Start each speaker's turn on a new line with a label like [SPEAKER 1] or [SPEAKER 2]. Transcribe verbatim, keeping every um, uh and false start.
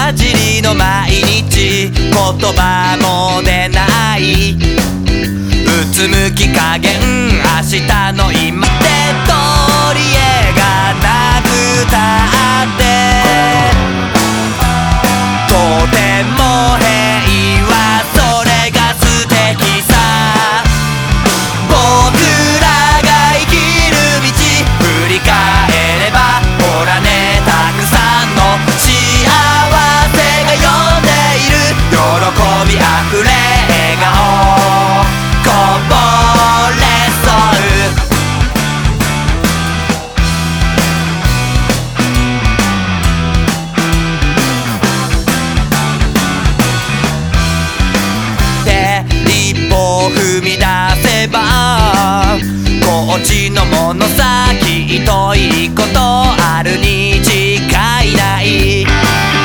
[SPEAKER 1] 混じりの毎日、言葉も出ない、うつむき加減、明日の今で取り柄がなくたってとても平和、それが素敵さ。僕らが生きる道振り返れば、ほらね、たくさんの幸せが呼んでいる。喜びあふれ笑顔こぼれそうで、一歩踏み出せばこっちのものさ、きっといいことあるに違いない。